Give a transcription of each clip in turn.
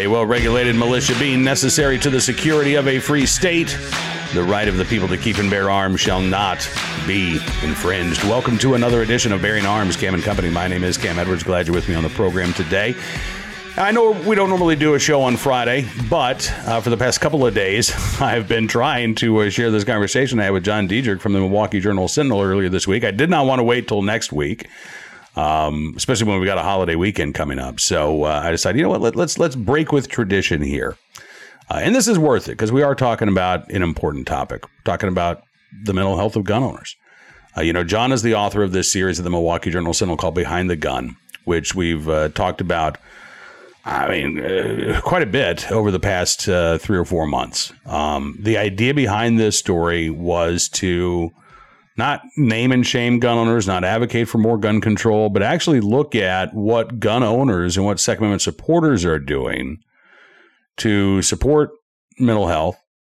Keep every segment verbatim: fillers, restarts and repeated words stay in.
well-regulated militia being necessary to the security of a free state, the right of the people to keep and bear arms shall not be infringed. Welcome to another edition of Bearing Arms, Cam and Company. My name is Cam Edwards. Glad you're with me on the program today. I know we don't normally do a show on Friday, but uh, for the past couple of days, I've been trying to uh, share this conversation I had with John Diedrich from the Milwaukee Journal-Sentinel earlier this week. I did not want to wait till next week. Um, especially when we got a holiday weekend coming up. So uh, I decided, you know what, let, let's let's break with tradition here. Uh, and this is worth it because we are talking about an important topic, talking about the mental health of gun owners. Uh, you know, John is the author of this series of the Milwaukee Journal-Sentinel called Behind the Gun, which we've uh, talked about, I mean, uh, quite a bit over the past uh, three or four months. Um, the idea behind this story was to not name and shame gun owners, not advocate for more gun control, but actually look at what gun owners and what Second Amendment supporters are doing to support mental health,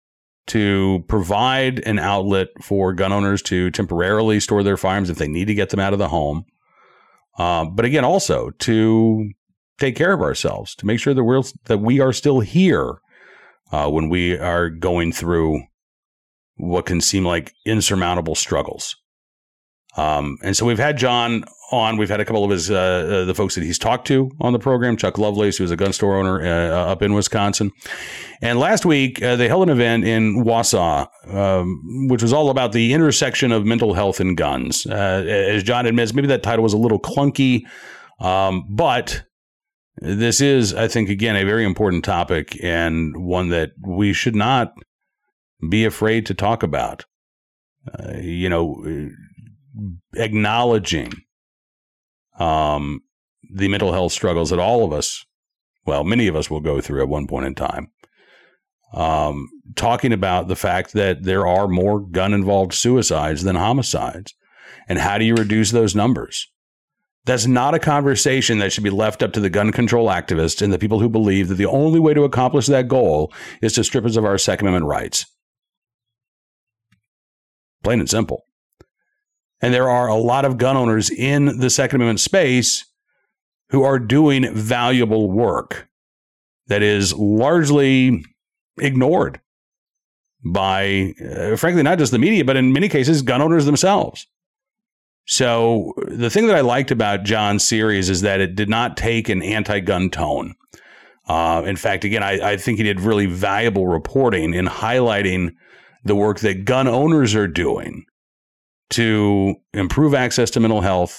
to provide an outlet for gun owners to temporarily store their firearms if they need to get them out of the home. Uh, but again, also to take care of ourselves, to make sure that we're that we are still here uh, when we are going through what can seem like insurmountable struggles. Um, and so we've had John on. We've had a couple of his, uh, uh, the folks that he's talked to on the program, Chuck Lovelace, who's a gun store owner uh, up in Wisconsin. And last week, uh, they held an event in Wausau, um, which was all about the intersection of mental health and guns. Uh, as John admits, maybe that title was a little clunky, um, but this is, I think, again, a very important topic and one that we should not be afraid to talk about. Uh, you know, acknowledging um, the mental health struggles that all of us, well, many of us will go through at one point in time. Um, talking about the fact that there are more gun-involved suicides than homicides. And how do you reduce those numbers? That's not a conversation that should be left up to the gun control activists and the people who believe that the only way to accomplish that goal is to strip us of our Second Amendment rights. Plain and simple. And there are a lot of gun owners in the Second Amendment space who are doing valuable work that is largely ignored by, uh, frankly, not just the media, but in many cases, gun owners themselves. So the thing that I liked about John's series is that it did not take an anti-gun tone. Uh, in fact, again, I, I think he did really valuable reporting in highlighting the work that gun owners are doing to improve access to mental health,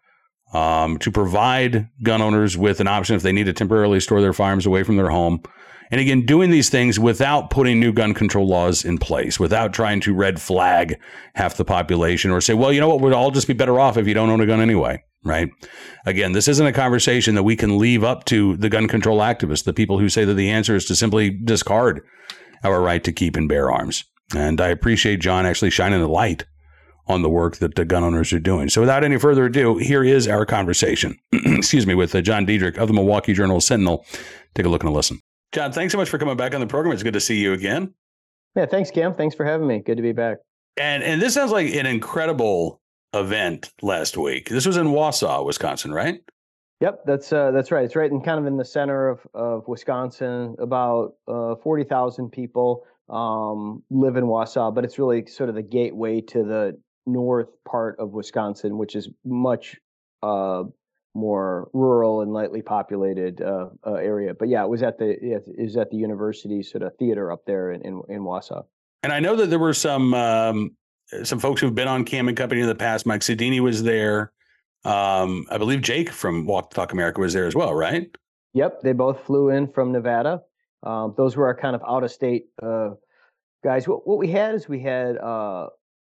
um, to provide gun owners with an option if they need to temporarily store their firearms away from their home. And again, doing these things without putting new gun control laws in place, without trying to red flag half the population or say, well, you know what, we'd all just be better off if you don't own a gun anyway, right? Again, this isn't a conversation that we can leave up to the gun control activists, the people who say that the answer is to simply discard our right to keep and bear arms. And I appreciate John actually shining a light on the work that the gun owners are doing. So without any further ado, here is our conversation, excuse me, with uh, John Diedrich of the Milwaukee Journal-Sentinel. Take a look and a listen. John, thanks so much for coming back on the program. It's good to see you again. Yeah, thanks, Cam. Thanks for having me. Good to be back. And and this sounds like an incredible event last week. This was in Wausau, Wisconsin, right? Yep, that's uh, that's right. It's right in kind of in the center of, of Wisconsin. About uh, forty thousand people um, live in Wausau, but it's really sort of the gateway to the north part of Wisconsin, which is much uh, more rural and lightly populated uh, uh, area. But yeah, it was at the it was at the university sort of theater up there in in, in Wausau. And I know that there were some um, some folks who've been on Cam and Company in the past. Mike Sedini was there. Um, I believe Jake from Walk the Talk America was there as well, right? Yep, they both flew in from Nevada. Um, those were our kind of out of state uh, guys. What what we had is we had uh,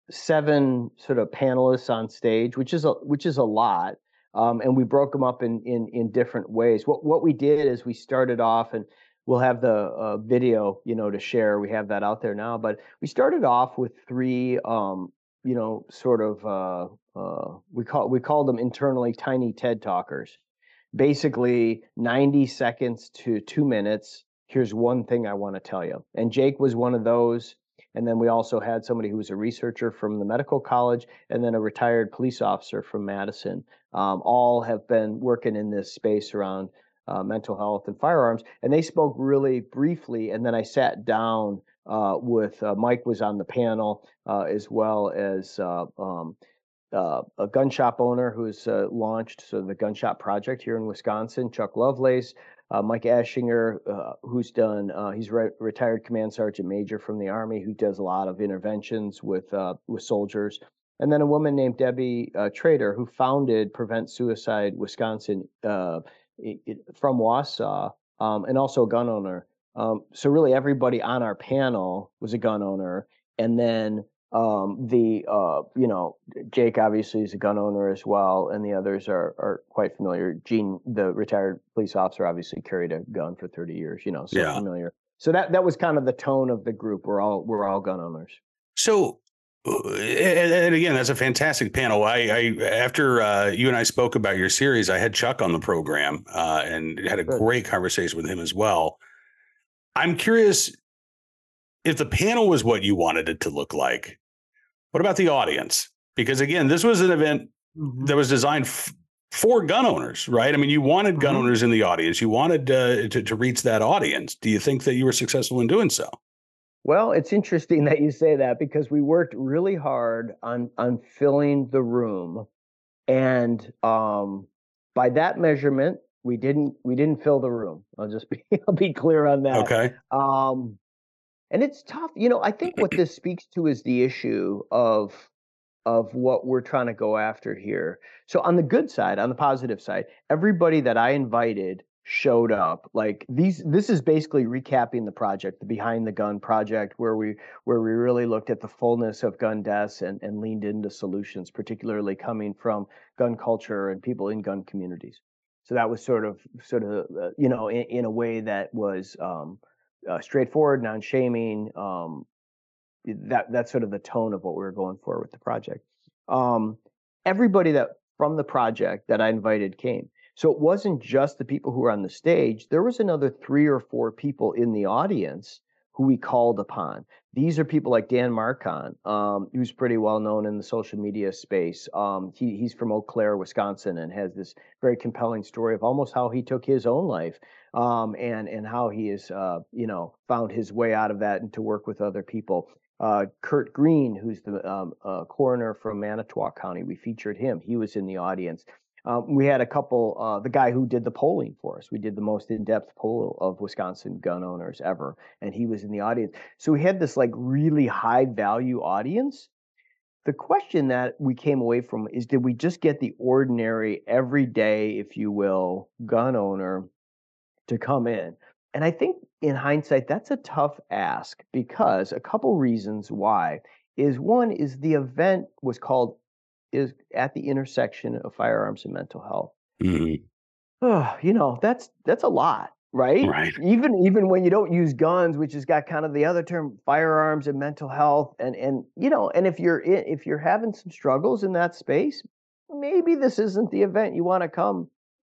seven sort of panelists on stage, which is a which is a lot. Um, and we broke them up in, in, in different ways. What what we did is we started off, and we'll have the uh, video, you know, to share. We have that out there now. But we started off with three, um, you know, sort of uh, uh, we call we called them internally tiny TED talkers. Basically, ninety seconds to two minutes. Here's one thing I want to tell you. And Jake was one of those. And then we also had somebody who was a researcher from the medical college, and then a retired police officer from Madison. Um, all have been working in this space around uh, mental health and firearms. And they spoke really briefly. And then I sat down uh, with uh, Mike was on the panel uh, as well as uh, um, uh, a gun shop owner who's uh, launched so the Gun Shop Project here in Wisconsin, Chuck Lovelace, uh, Mike Ashinger, uh, who's done, uh, he's re- retired Command Sergeant Major from the Army, who does a lot of interventions with uh, with soldiers. And then a woman named Debbie uh, Trader, who founded Prevent Suicide Wisconsin uh, it, it, from Wausau, um, and also a gun owner. Um, so really everybody on our panel was a gun owner. And then um, the, uh, you know, Jake obviously is a gun owner as well, and the others are are quite familiar. Gene, the retired police officer, obviously carried a gun for thirty years, you know, so Yeah. familiar. So that that was kind of the tone of the group. We're all we're all gun owners. So, uh, and, and again, that's a fantastic panel. I, I after uh, you and I spoke about your series, I had Chuck on the program uh, and had a Good. great conversation with him as well. I'm curious if the panel was what you wanted it to look like. What about the audience? Because again, this was an event Mm-hmm. that was designed f- for gun owners, right? I mean, you wanted gun Mhm. owners in the audience. You wanted uh, to, to reach that audience. Do you think that you were successful in doing so? Well, it's interesting that you say that because we worked really hard on on filling the room, and um, by that measurement, we didn't we didn't fill the room. I'll just be I'll be clear on that. Okay. Um, and it's tough, you know. I think what this speaks to is the issue of of what we're trying to go after here. So on the good side, on the positive side, everybody that I invited showed up. Like these this is basically recapping the project, the Behind the Gun project, where we where we really looked at the fullness of gun deaths and, and leaned into solutions, particularly coming from gun culture and people in gun communities. So that was sort of sort of uh, you know in, in a way that was um, uh, straightforward, non-shaming, um, that that's sort of the tone of what we were going for with the project. Um, everybody that from the project that I invited came. So it wasn't just the people who were on the stage. There was another three or four people in the audience who we called upon. These are people like Dan Marcon, um, who's pretty well known in the social media space. Um, he, he's from Eau Claire, Wisconsin, and has this very compelling story of almost how he took his own life, um, and and how he has, uh, you know, found his way out of that and to work with other people. Uh, Kurt Green, who's the um, uh, coroner from Manitowoc County, we featured him. He was in the audience. Um, we had a couple, uh, the guy who did the polling for us. We did the most in-depth poll of Wisconsin gun owners ever, and he was in the audience. So we had this like really high value audience. The question that we came away from is, did we just get the ordinary, everyday, if you will, gun owner to come in? And I think in hindsight, that's a tough ask because a couple reasons why is one is the event was called is at the intersection of firearms and mental health. Mm-hmm. Oh, you know, that's that's a lot, right? Right. Even even when you don't use guns, which has got kind of the other term, firearms and mental health, and and you know, and if you're in, if you're having some struggles in that space, maybe this isn't the event you want to come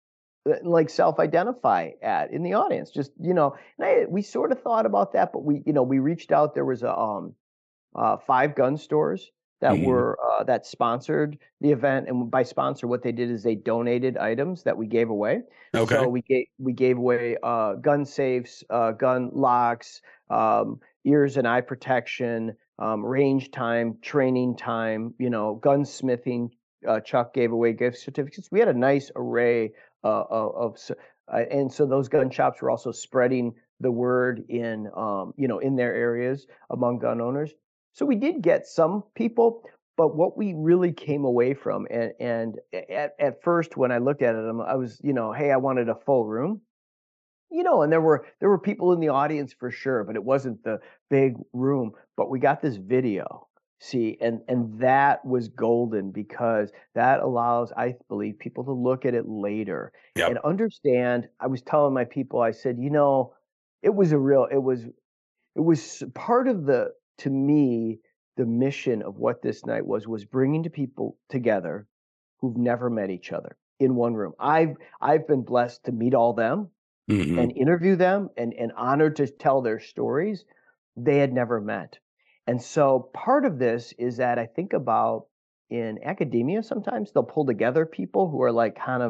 like self-identify at in the audience. Just you know, and I, we sort of thought about that, but we you know we reached out. There was a um uh, five gun stores that Mhm. were uh, that sponsored the event, and by sponsor, what they did is they donated items that we gave away. Okay. So we gave we gave away uh, gun safes, uh, gun locks, um, ears and eye protection, um, range time, training time. You know, gunsmithing. Uh, Chuck gave away gift certificates. We had a nice array uh, of, of s- uh, and so those gun shops were also spreading the word in um, you know in their areas among gun owners. So we did get some people, but what we really came away from, and, and at, at first when I looked at it, I was, you know, hey, I wanted a full room, you know, and there were there were people in the audience for sure, but it wasn't the big room. But we got this video, see, and and that was golden because that allows, I believe, people to look at it later and Yep. understand. I was telling my people, I said, you know, it was a real, it was it was part of the to me the mission of what this night was was bringing to people together who've never met each other in one room. I've I've been blessed to meet all them Mm-hmm. and interview them and and honored to tell their stories they had never met. And so part of this is that I think about in academia sometimes they'll pull together people who are like kind of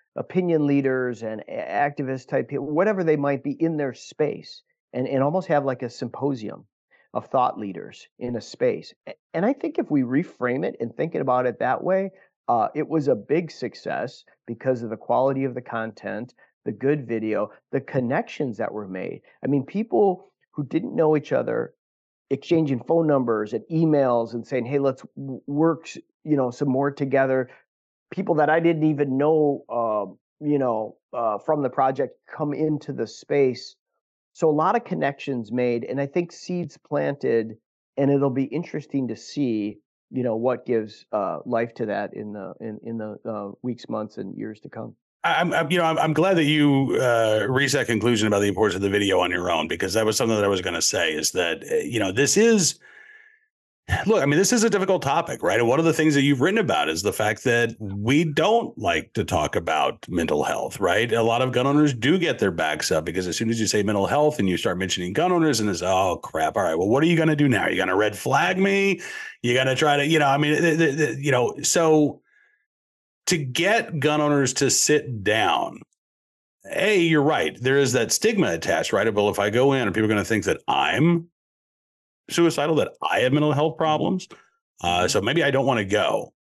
opinion leaders and activist type people, whatever they might be in their space, and, and almost have like a symposium of thought leaders in a space. And I think if we reframe it and thinking about it that way, uh, it was a big success because of the quality of the content, the good video, the connections that were made. I mean, people who didn't know each other exchanging phone numbers and emails and saying, hey, let's work, you know, some more together. People that I didn't even know, uh, you know, uh, from the project come into the space. So a lot of connections made, and I think seeds planted, and it'll be interesting to see, you know, what gives uh, life to that in the in in the uh, weeks, months, and years to come. I'm, I'm, you know, I'm, I'm glad that you uh, reached that conclusion about the importance of the video on your own, because that was something that I was going to say is that, uh, you know, this is, look, I mean, this is a difficult topic, right? And one of the things that you've written about is the fact that we don't like to talk about mental health, right? A lot of gun owners do get their backs up because as soon as you say mental health and you start mentioning gun owners, and it's, oh, crap. All right, well, what are you going to do now? You're going to red flag me? You're going to try to, you know, I mean, the, the, the, you know, so to get gun owners to sit down, A, you're right. There is that stigma attached, right? Well, if I go in, are people going to think that I'm suicidal, that I have mental health problems? Uh, so maybe I don't want to go.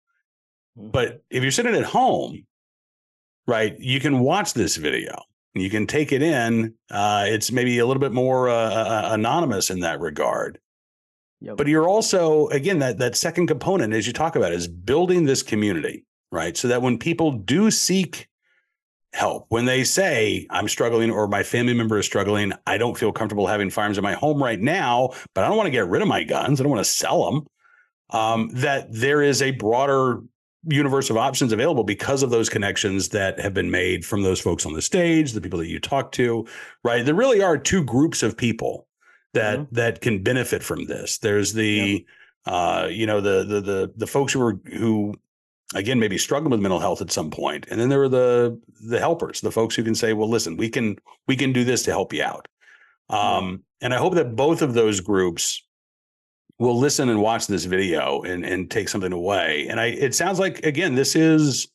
But if you're sitting at home, right, you can watch this video. You can take it in. Uh, it's maybe a little bit more uh, anonymous in that regard. Yep. But you're also, again, that that second component, as you talk about, is building this community, right? So that when people do seek help, when they say, I'm struggling or my family member is struggling, I don't feel comfortable having firearms in my home right now, but I don't want to get rid of my guns. I don't want to sell them. Um, that there is a broader universe of options available because of those connections that have been made from those folks on the stage, the people that you talk to, right? There really are two groups of people that mm-hmm. that can benefit from this. There's the, yep. uh, you know, the the the the folks who are who. Again, maybe struggling with mental health at some point. And then there are the the helpers, the folks who can say, well, listen, we can we can do this to help you out. Um, yeah. And I hope that both of those groups will listen and watch this video and, and take something away. And I it sounds like, again, this is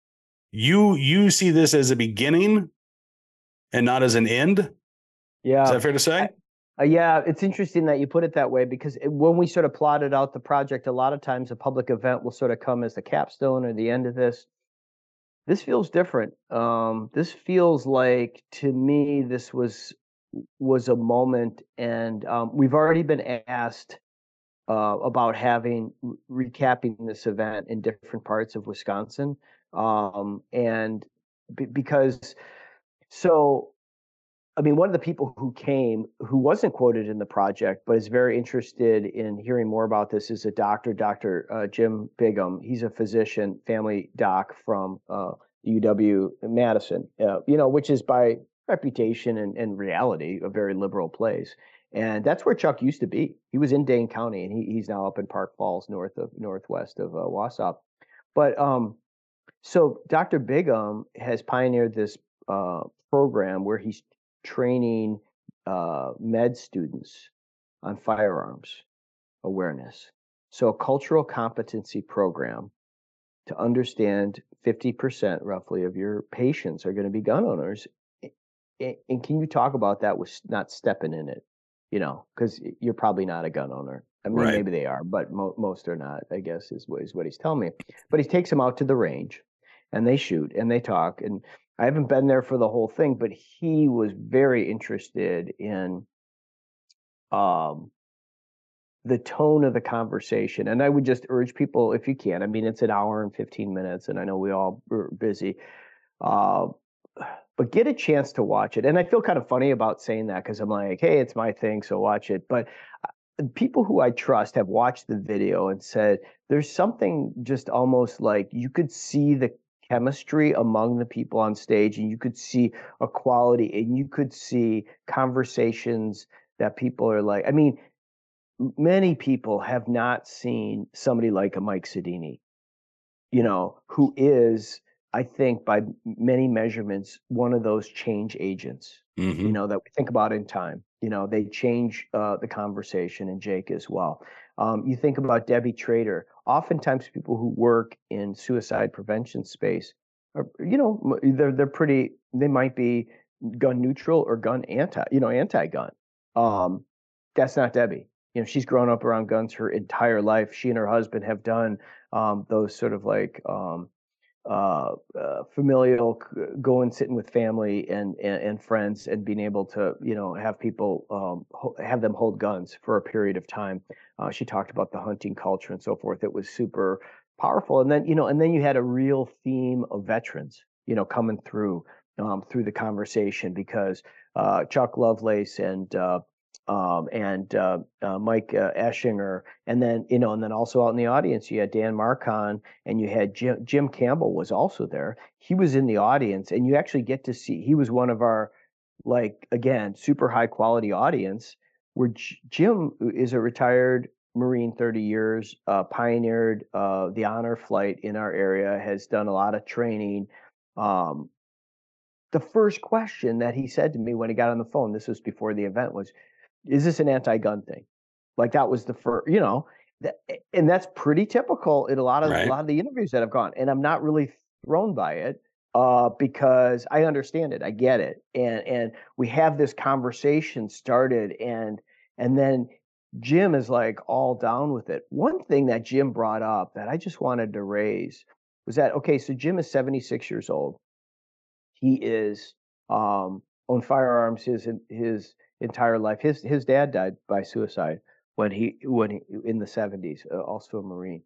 you you see this as a beginning and not as an end. Yeah. Is that fair to say? I, Uh, yeah, it's interesting that you put it that way, because it, when we sort of plotted out the project, a lot of times a public event will sort of come as the capstone or the end of this. This feels different. Um, this feels like, to me, this was was a moment, and um, we've already been asked uh, about having recapping this event in different parts of Wisconsin, um, and b- because so. I mean, one of the people who came, who wasn't quoted in the project, but is very interested in hearing more about this, is a doctor, Doctor Uh, Jim Bigham. He's a physician, family doc from uh, U W Madison, uh, you know, which is by reputation and, and reality a very liberal place. And that's where Chuck used to be. He was in Dane County, and he, he's now up in Park Falls, north of northwest of uh, Wausau. But um, so Doctor Bigham has pioneered this uh, program where he's training uh, med students on firearms awareness. So a cultural competency program to understand fifty percent roughly of your patients are going to be gun owners. And can you talk about that with not stepping in it? You know, because you're probably not a gun owner. I mean, right. Maybe they are, but mo- most are not, I guess, is what, is what he's telling me. But he takes them out to the range, and they shoot, and they talk. And I haven't been there for the whole thing, but he was very interested in um, the tone of the conversation. And I would just urge people, if you can, I mean, it's an hour and fifteen minutes, and I know we all are busy, uh, but get a chance to watch it. And I feel kind of funny about saying that, because I'm like, hey, it's my thing, so watch it. But people who I trust have watched the video and said there's something just almost like you could see the chemistry among the people on stage, and you could see a quality, and you could see conversations that people are like, I mean, many people have not seen somebody like a Mike Sedini, you know, who is, I think, by many measurements, one of those change agents, mm-hmm. you know, that we think about in time. You know, they change uh, the conversation, and Jake as well. Um, you think about Debbie Trader. Oftentimes people who work in suicide prevention space are, you know, they're they're pretty. They might be gun neutral or gun anti, you know, anti-gun. Um, that's not Debbie. You know, she's grown up around guns her entire life. She and her husband have done um, those sort of like um, uh, uh, familial, going sitting with family and, and and friends and being able to, you know, have people um, ho- have them hold guns for a period of time. Uh, she talked about the hunting culture and so forth. It was super powerful. And then, you know, and then you had a real theme of veterans, you know, coming through um, through the conversation because uh, Chuck Lovelace and uh, um, and uh, uh, Mike uh, Eschinger, and then you know, and then also out in the audience you had Dan Marcon, and you had Jim, Jim Campbell was also there. He was in the audience, and you actually get to see. He was one of our, like again, super high quality audience. Where J- Jim is a retired Marine, thirty years, uh, pioneered uh, the honor flight in our area, has done a lot of training. Um, the first question that he said to me when he got on the phone, this was before the event, was, is this an anti-gun thing? Like that was the first, you know, that, and that's pretty typical in a lot of a Right. lot of the interviews that I've gone. And I'm not really thrown by it uh, because I understand it, I get it, and and we have this conversation started, and and then Jim is like all down with it. One thing that Jim brought up that I just wanted to raise was that okay, so Jim is seventy-six years old. He is um, owned firearms his his entire life. His his dad died by suicide when he when he, in the seventies, uh, also a Marine.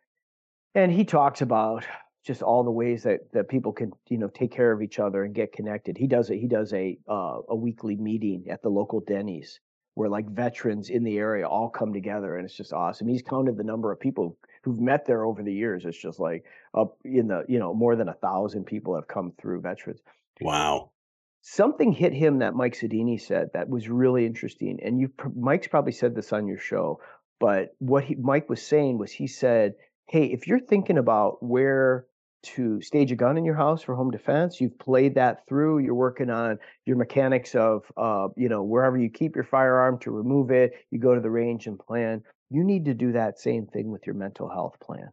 And he talks about just all the ways that that people can, you know, take care of each other and get connected. He does a he does a uh, a weekly meeting at the local Denny's where like veterans in the area all come together, and it's just awesome. He's counted the number of people who've met there over the years. It's just like up in the, you know, more than a thousand people have come through, veterans. Wow. Something hit him that Mike Sedini said that was really interesting, and you Mike's probably said this on your show, but what he, Mike was saying was he said, "Hey, if you're thinking about where to stage a gun in your house for home defense, you've played that through. You're working on your mechanics of, uh, you know, wherever you keep your firearm to remove it. You go to the range and plan. You need to do that same thing with your mental health plan.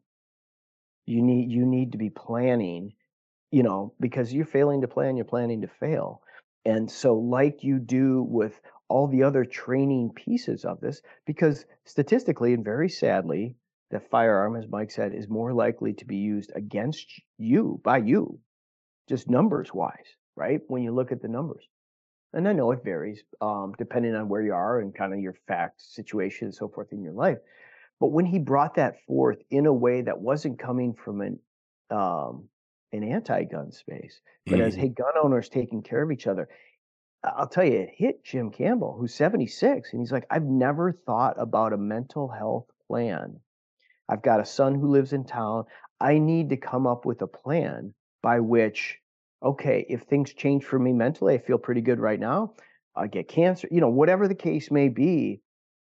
You need you need to be planning." You know, because you're failing to plan, you're planning to fail. And so, like you do with all the other training pieces of this, because statistically and very sadly, the firearm, as Mike said, is more likely to be used against you by you, just numbers wise, right? When you look at the numbers. And I know it varies um, depending on where you are and kind of your fact situation and so forth in your life. But when he brought that forth in a way that wasn't coming from an um, an anti-gun space, but as Mhm. hey, gun owners taking care of each other, I- I'll tell you, it hit Jim Campbell, who's seventy-six, and he's like, I've never thought about a mental health plan. I've got a son who lives in town. I need to come up with a plan by which, okay, if things change for me mentally, I feel pretty good right now. I get cancer, you know, whatever the case may be,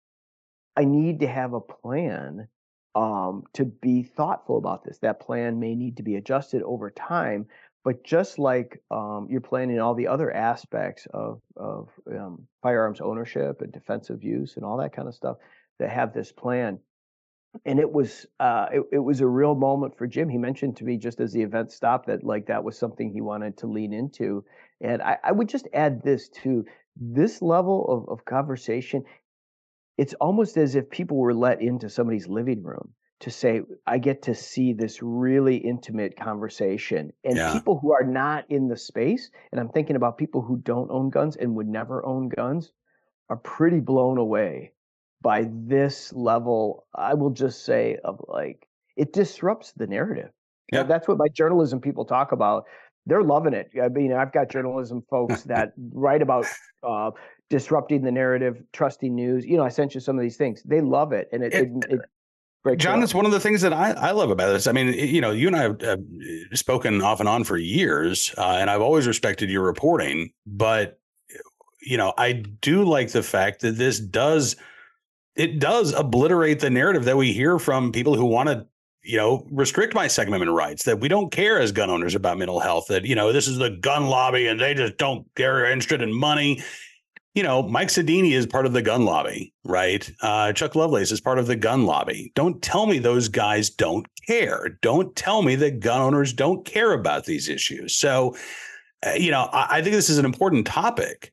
I need to have a plan um, to be thoughtful about this. That plan may need to be adjusted over time, but just like um, you're planning all the other aspects of of um, firearms ownership and defensive use and all that kind of stuff, that have this plan. And it was uh, it, it was a real moment for Jim. He mentioned to me just as the event stopped that like that was something he wanted to lean into. And I, I would just add this to this level of, of conversation. It's almost as if people were let into somebody's living room to say, I get to see this really intimate conversation. And Yeah. people who are not in the space, and I'm thinking about people who don't own guns and would never own guns, are pretty blown away by this level. I will just say, of like, it disrupts the narrative. Uh, Yeah. That's what my journalism people talk about. They're loving it. I mean, I've got journalism folks that write about uh, disrupting the narrative, trusting news. You know, I sent you some of these things. They love it, and it it, It, it breaks it John, up. it's one of the things that I, I love about this. I mean, you know, you and I have uh, spoken off and on for years, uh, and I've always respected your reporting. But, you know, I do like the fact that this does it does obliterate the narrative that we hear from people who want to, you know, restrict my Second Amendment rights, that we don't care as gun owners about mental health, that, you know, this is the gun lobby and they just don't, they're interested in money. You know, Mike Sedini is part of the gun lobby, right? Uh, Chuck Lovelace is part of the gun lobby. Don't tell me those guys don't care. Don't tell me that gun owners don't care about these issues. So, uh, you know, I, I think this is an important topic.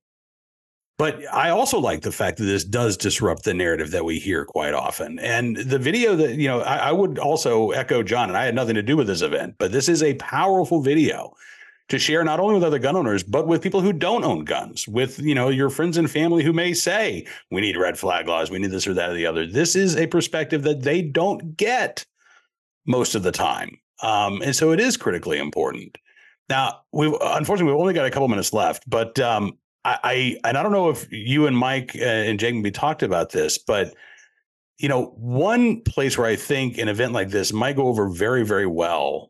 But I also like the fact that this does disrupt the narrative that we hear quite often. And the video that, you know, I, I would also echo John, and I had nothing to do with this event, but this is a powerful video to share not only with other gun owners, but with people who don't own guns, with, you know, your friends and family who may say, we need red flag laws, we need this or that or the other. This is a perspective that they don't get most of the time. Um, and so it is critically important. Now, we unfortunately, we've only got a couple minutes left, but um, I, I and I don't know if you and Mike uh, and Jake maybe talked about this, but, you know, one place where I think an event like this might go over very, very well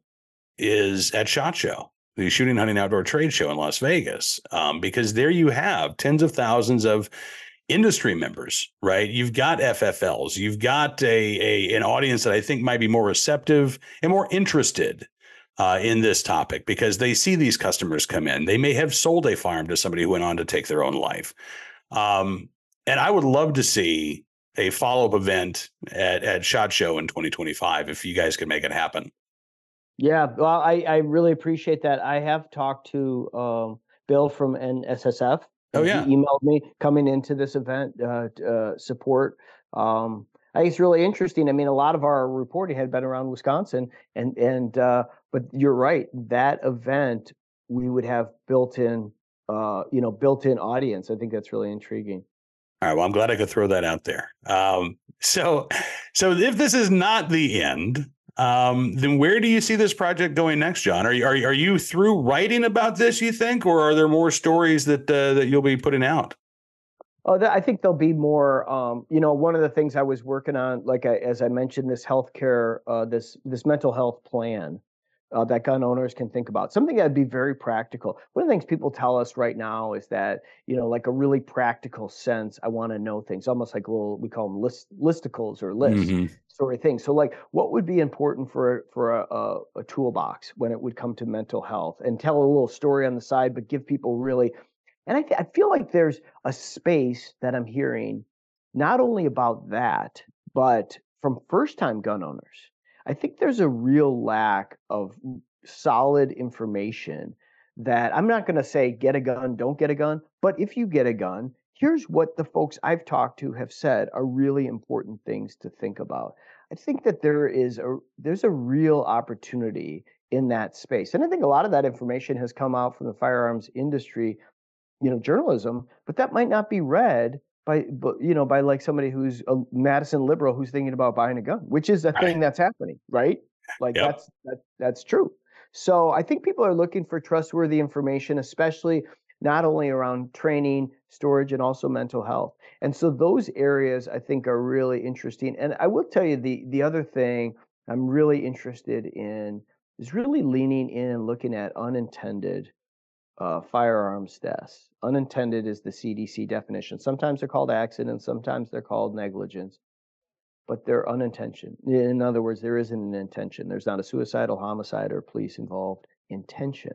is at SHOT Show, the Shooting Hunting Outdoor Trade Show in Las Vegas, um, because there you have tens of thousands of industry members, right? You've got F F Ls, you've got a, a an audience that I think might be more receptive and more interested uh, in this topic because they see these customers come in. They may have sold a firearm to somebody who went on to take their own life. Um, and I would love to see a follow-up event at, at SHOT Show in twenty twenty-five if you guys could make it happen. Yeah, well, I, I really appreciate that. I have talked to um, Bill from N S S F. Oh, yeah. He emailed me coming into this event uh, uh, support. Um, I think it's really interesting. I mean, a lot of our reporting had been around Wisconsin, and and uh, but you're right. That event we would have built-in, uh, you know, built-in audience. I think that's really intriguing. All right. Well, I'm glad I could throw that out there. Um, so, so if this is not the end, um, then where do you see this project going next, John? Are you are, are you through writing about this, you think, or are there more stories that uh, that you'll be putting out? Oh, I think there'll be more. Um, you know, one of the things I was working on, like I, as I mentioned, this healthcare, uh, this this mental health plan uh, that gun owners can think about. Something that'd be very practical. One of the things people tell us right now is that, you know, like a really practical sense. I want to know things, almost like little, we call them list listicles or lists. Mm-hmm. Sort of thing. So, like, what would be important for for a, a, a toolbox when it would come to mental health, and tell a little story on the side, but give people really. And I, th- I feel like there's a space that I'm hearing not only about that, but from first-time gun owners. I think there's a real lack of solid information that I'm not going to say get a gun, don't get a gun, but if you get a gun, here's what the folks I've talked to have said are really important things to think about. I think that there is a there's a real opportunity in that space. And I think a lot of that information has come out from the firearms industry, you know, journalism, but that might not be read by, you know, by like somebody who's a Madison liberal who's thinking about buying a gun, which is a thing that's happening, right? Like yep. that's that, that's true. So I think people are looking for trustworthy information, especially not only around training, storage, and also mental health. And so those areas I think are really interesting. And I will tell you the the other thing I'm really interested in is really leaning in and looking at unintended Uh, firearms deaths. Unintended is the C D C definition. Sometimes they're called accidents, sometimes they're called negligence, but they're unintentional. In other words, there isn't an intention. There's not a suicidal, homicide, or police involved intention.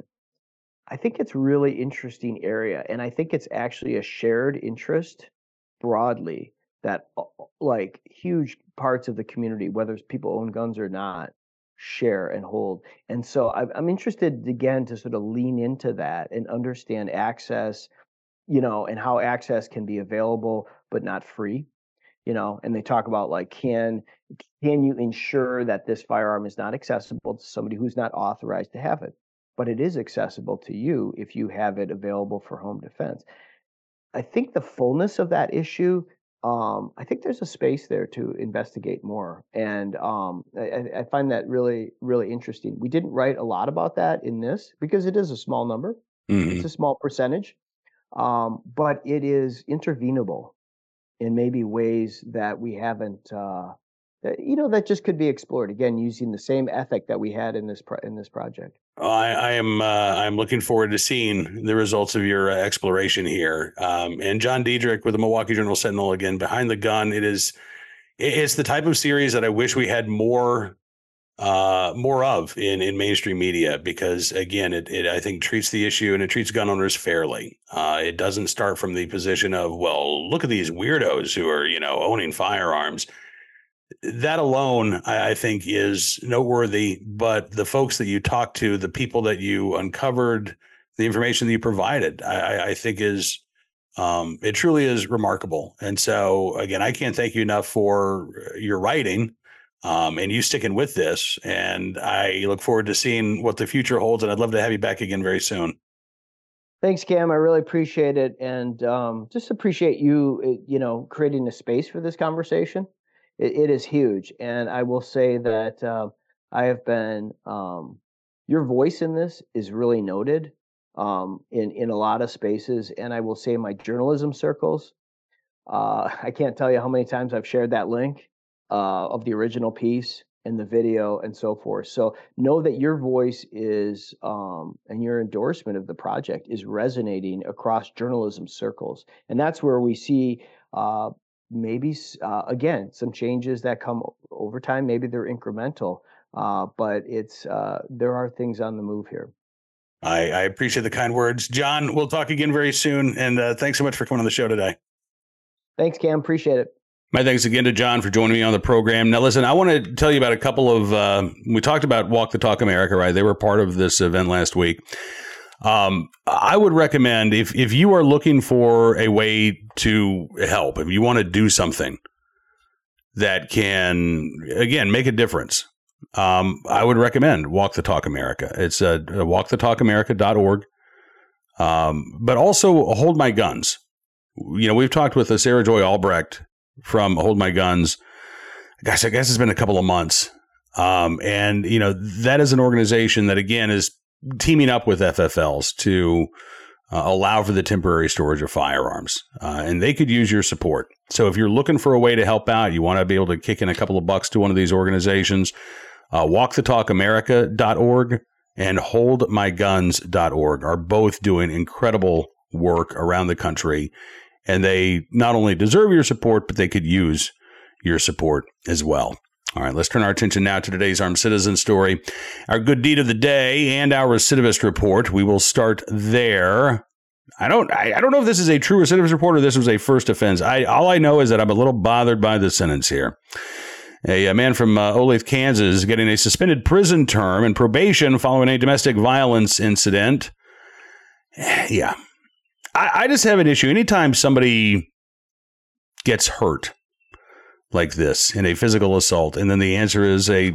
I think it's really interesting area, and I think it's actually a shared interest broadly that like huge parts of the community, whether people own guns or not, share and hold. And so I'm interested again to sort of lean into that and understand access, you know, and how access can be available but not free, you know. And they talk about like can can you ensure that this firearm is not accessible to somebody who's not authorized to have it, but it is accessible to you if you have it available for home defense. I think the fullness of that issue, um, I think there's a space there to investigate more. And um, I, I find that really, really interesting. We didn't write a lot about that in this because it is a small number. Mm-hmm. It's a small percentage, um, but it is intervenable in maybe ways that we haven't, uh, that, you know, that just could be explored again, using the same ethic that we had in this, pro- in this project. I, I am uh, I'm looking forward to seeing the results of your uh, exploration here. Um, and John Diedrich with the Milwaukee Journal Sentinel again, Behind the Gun. It is it's the type of series that I wish we had more uh, more of in, in mainstream media, because again, it, it I think treats the issue and it treats gun owners fairly. Uh, it doesn't start from the position of, well, look at these weirdos who are, you know, owning firearms. that alone, I, I think, is noteworthy. But the folks that you talked to, the people that you uncovered, the information that you provided, I, I think is um, it truly is remarkable. And so, again, I can't thank you enough for your writing um, and you sticking with this. And I look forward to seeing what the future holds. And I'd love to have you back again very soon. Thanks, Cam. I really appreciate it. And um, just appreciate you, you know, creating a space for this conversation. It, it is huge. And I will say that uh, I have been, um, your voice in this is really noted um, in, in a lot of spaces. And I will say in my journalism circles, uh, I can't tell you how many times I've shared that link uh, of the original piece and the video and so forth. So know that your voice is um, and your endorsement of the project is resonating across journalism circles. And that's where we see uh, maybe, uh, again, some changes that come over time. Maybe they're incremental, uh, but it's uh, there are things on the move here. I, I appreciate the kind words. John, we'll talk again very soon. And uh, thanks so much for coming on the show today. Thanks, Cam. Appreciate it. My thanks again to John for joining me on the program. Now, listen, I want to tell you about a couple of, uh, we talked about Walk the Talk America, right? They were part of this event last week. Um, I would recommend if, if you are looking for a way to help, if you want to do something that can, again, make a difference, um, I would recommend Walk the Talk America. It's uh, walk the talk america dot org. Um, but also Hold My Guns. You know, we've talked with uh, Sarah Joy Albrecht from Hold My Guns. Gosh, I guess it's been a couple of months. Um, and, you know, that is an organization that, again, is teaming up with F F Ls to uh, allow for the temporary storage of firearms. Uh, and they could use your support. So if you're looking for a way to help out, you want to be able to kick in a couple of bucks to one of these organizations, uh, walk the talk america dot org and hold my guns dot org are both doing incredible work around the country. And they not only deserve your support, but they could use your support as well. All right, let's turn our attention now to today's Armed Citizen story, our good deed of the day, and our recidivist report. We will start there. I don't, I, I don't know if this is a true recidivist report or this was a first offense. I all I know is that I'm a little bothered by the sentence here. A, a man from uh, Olathe, Kansas, getting a suspended prison term and probation following a domestic violence incident. Yeah. I just have an issue. Anytime somebody gets hurt like this in a physical assault, and then the answer is a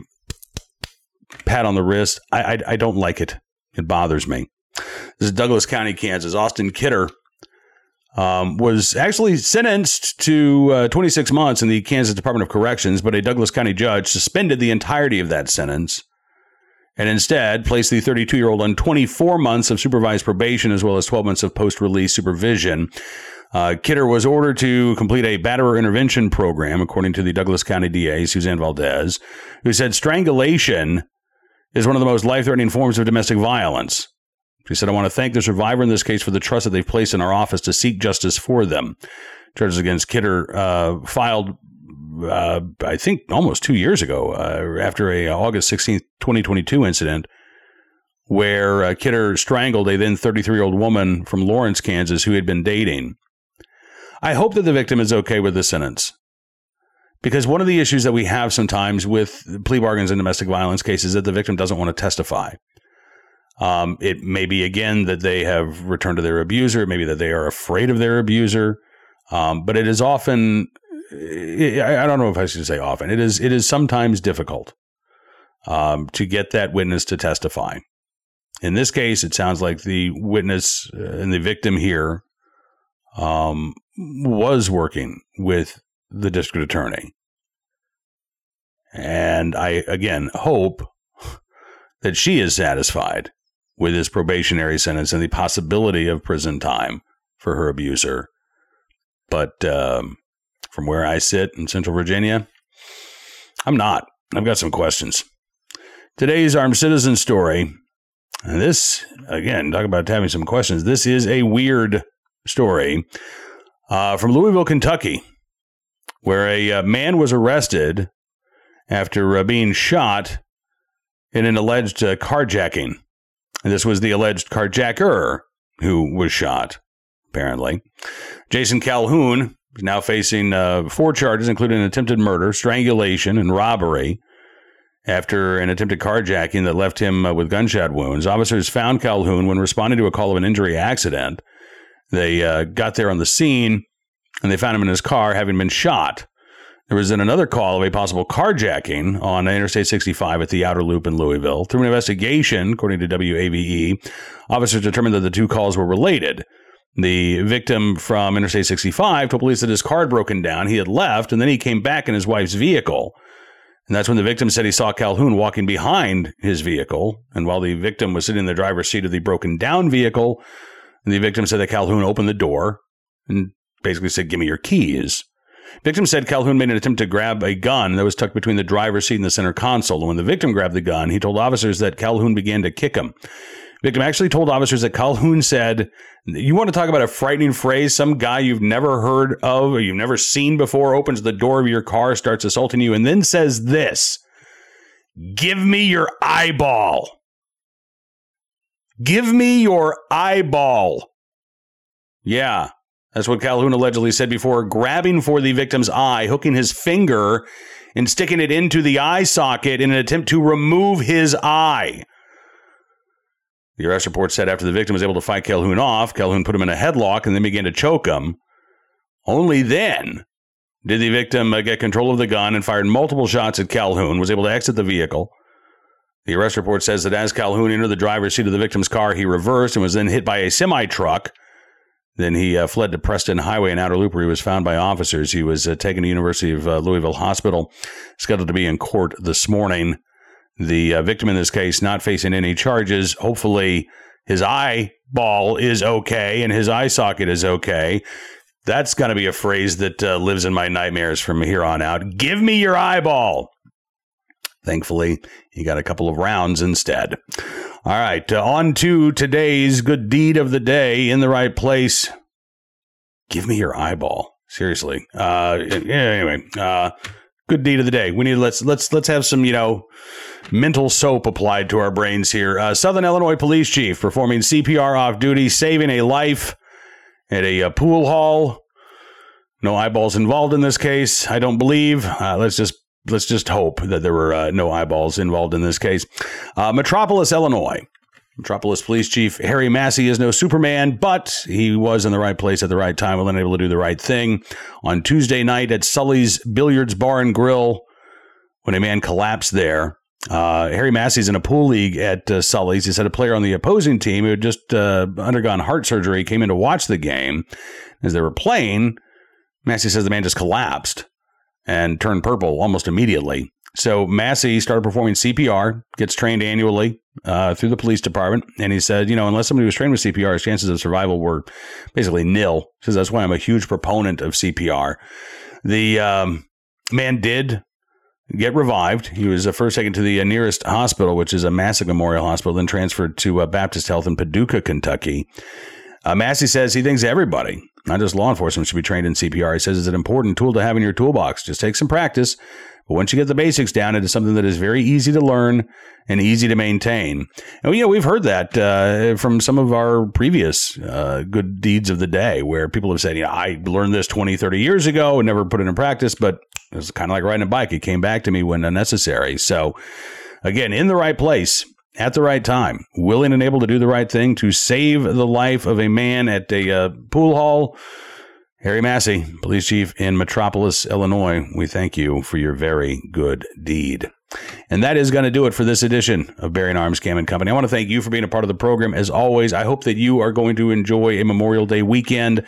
pat on the wrist, I, I, I don't like it. It bothers me. This is Douglas County, Kansas. Austin Kidder um, was actually sentenced to uh, twenty-six months in the Kansas Department of Corrections, but a Douglas County judge suspended the entirety of that sentence and instead placed the thirty-two-year-old on twenty-four months of supervised probation as well as twelve months of post-release supervision. Uh, Kidder was ordered to complete a batterer intervention program, according to the Douglas County D A, Suzanne Valdez, who said strangulation is one of the most life-threatening forms of domestic violence. She said, I want to thank the survivor in this case for the trust that they've placed in our office to seek justice for them. Charges against Kidder uh, filed Uh, I think almost two years ago, uh, after a August sixteenth, twenty twenty-two incident where uh, Kidder strangled a then thirty-three-year-old woman from Lawrence, Kansas, who had been dating. I hope that the victim is okay with the sentence, because one of the issues that we have sometimes with plea bargains in domestic violence cases is that the victim doesn't want to testify. Um, it may be, again, that they have returned to their abuser, maybe that they are afraid of their abuser, um, but it is often... I don't know if I should say often. It is it is sometimes difficult um, to get that witness to testify. In this case, it sounds like the witness and the victim here um, was working with the district attorney. And I, again, hope that she is satisfied with his probationary sentence and the possibility of prison time for her abuser. But... Um, From where I sit in Central Virginia, I'm not. I've got some questions. Today's Armed Citizen story, and this, again, talk about having some questions. This is a weird story uh, from Louisville, Kentucky, where a uh, man was arrested after uh, being shot in an alleged uh, carjacking. And this was the alleged carjacker who was shot, apparently. Jason Calhoun He's now facing uh, four charges, including attempted murder, strangulation, and robbery, after an attempted carjacking that left him uh, with gunshot wounds. Officers found Calhoun when responding to a call of an injury accident. They uh, got there on the scene, and they found him in his car, having been shot. There was then another call of a possible carjacking on Interstate sixty-five at the Outer Loop in Louisville. Through an investigation, according to W A V E, officers determined that the two calls were related. The victim from Interstate sixty-five told police that his car had broken down. He had left, and then he came back in his wife's vehicle. And that's when the victim said he saw Calhoun walking behind his vehicle. And while the victim was sitting in the driver's seat of the broken down vehicle, the victim said that Calhoun opened the door and basically said, "Give me your keys." Victim said Calhoun made an attempt to grab a gun that was tucked between the driver's seat and the center console. And when the victim grabbed the gun, he told officers that Calhoun began to kick him. Victim actually told officers that Calhoun said, "You want to talk about a frightening phrase? Some guy you've never heard of or you've never seen before opens the door of your car, starts assaulting you, and then says this, 'Give me your eyeball. Give me your eyeball.'" Yeah. That's what Calhoun allegedly said before grabbing for the victim's eye, hooking his finger and sticking it into the eye socket in an attempt to remove his eye. The arrest report said after the victim was able to fight Calhoun off, Calhoun put him in a headlock and then began to choke him. Only then did the victim get control of the gun and fired multiple shots at Calhoun, was able to exit the vehicle. The arrest report says that as Calhoun entered the driver's seat of the victim's car, he reversed and was then hit by a semi-truck. Then he uh, fled to Preston Highway in Outer Loop, where he was found by officers. He was uh, taken to University of uh, Louisville Hospital, scheduled to be in court this morning. The uh, victim in this case not facing any charges. Hopefully his eyeball is okay and his eye socket is okay. That's going to be a phrase that uh, lives in my nightmares from here on out. Give me your eyeball. Thankfully, he got a couple of rounds instead. All right, uh, on to today's good deed of the day. In the right place. Give me your eyeball. Seriously. Uh, yeah, anyway, uh, good deed of the day. We need let's let's let's have some you know mental soap applied to our brains here. Uh, Southern Illinois Police Chief performing C P R off duty, saving a life at a, a pool hall. No eyeballs involved in this case, I don't believe. Uh, let's just. Let's just hope that there were uh, no eyeballs involved in this case. Uh, Metropolis, Illinois. Metropolis Police Chief Harry Massey is no Superman, but he was in the right place at the right time, and able to do the right thing. On Tuesday night at Sully's Billiards Bar and Grill, when a man collapsed there. Uh, Harry Massey's in a pool league at uh, Sully's. He said a player on the opposing team who had just uh, undergone heart surgery came in to watch the game. As they were playing, Massey says the man just collapsed and turned purple almost immediately. So Massey started performing C P R, gets trained annually uh, through the police department. And he said, you know, unless somebody was trained with C P R, his chances of survival were basically nil. He says, that's why I'm a huge proponent of C P R. The um, man did get revived. He was uh, first taken to the uh, nearest hospital, which is a Massey Memorial Hospital, then transferred to uh, Baptist Health in Paducah, Kentucky. Uh, Massey says he thinks everybody, not just law enforcement, should be trained in C P R. He says it's an important tool to have in your toolbox. Just take some practice. But once you get the basics down, it is something that is very easy to learn and easy to maintain. And, you know, we've heard that uh, from some of our previous uh, good deeds of the day, where people have said, you know, I learned this twenty, thirty years ago and never put it in practice, but it was kind of like riding a bike. It came back to me when necessary. So, again, in the right place, at the right time, willing and able to do the right thing to save the life of a man at a uh, pool hall. Harry Massey, police chief in Metropolis, Illinois, we thank you for your very good deed. And that is going to do it for this edition of Bearing Arms Cam and Company. I want to thank you for being a part of the program. As always, I hope that you are going to enjoy a Memorial Day weekend.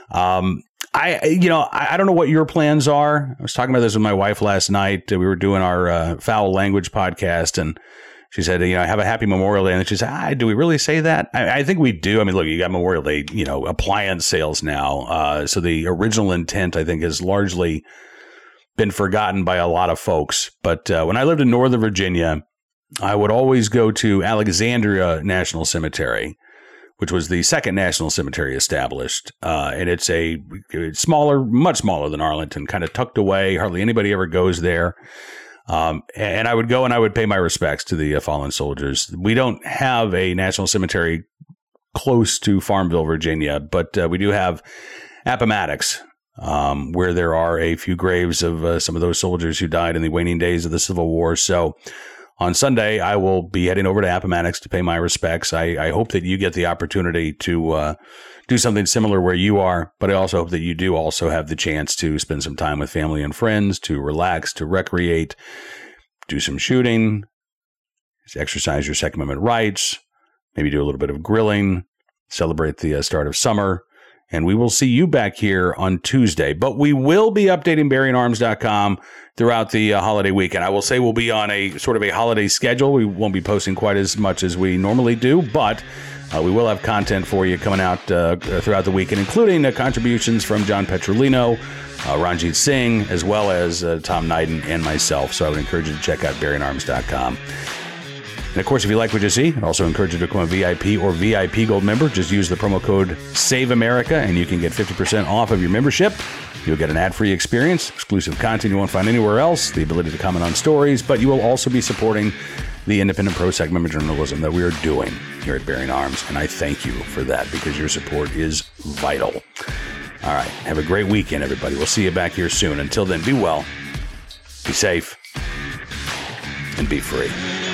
Um, I, you know, I, I don't know what your plans are. I was talking about this with my wife last night. We were doing our uh, foul language podcast, and she said, you know, have a happy Memorial Day. And then she said, ah, do we really say that? I, I think we do. I mean, look, you got Memorial Day, you know, appliance sales now. Uh, so the original intent, I think, has largely been forgotten by a lot of folks. But uh, when I lived in Northern Virginia, I would always go to Alexandria National Cemetery, which was the second national cemetery established. Uh, and it's a it's smaller, much smaller than Arlington, kind of tucked away. Hardly anybody ever goes there. Um, and I would go and I would pay my respects to the uh, fallen soldiers. We don't have a national cemetery close to Farmville, Virginia, but uh, we do have Appomattox um, where there are a few graves of uh, some of those soldiers who died in the waning days of the Civil War. So on Sunday, I will be heading over to Appomattox to pay my respects. I, I hope that you get the opportunity to uh, do something similar where you are, but I also hope that you do also have the chance to spend some time with family and friends, to relax, to recreate, do some shooting, exercise your Second Amendment rights, maybe do a little bit of grilling, celebrate the uh, start of summer. And we will see you back here on Tuesday. But we will be updating Bearing Arms dot com throughout the uh, holiday weekend. I will say we'll be on a sort of a holiday schedule. We won't be posting quite as much as we normally do, but uh, we will have content for you coming out uh, throughout the weekend, including uh, contributions from John Petrolino, uh, Ranjit Singh, as well as uh, Tom Neiden and myself. So I would encourage you to check out Bearing Arms dot com. And, of course, if you like what you see, I'd also encourage you to become a V I P or V I P Gold member. Just use the promo code SAVEAMERICA, and you can get fifty percent off of your membership. You'll get an ad-free experience, exclusive content you won't find anywhere else, the ability to comment on stories, but you will also be supporting the independent pro-Second Amendment journalism that we are doing here at Bearing Arms. And I thank you for that because your support is vital. All right. Have a great weekend, everybody. We'll see you back here soon. Until then, be well, be safe, and be free.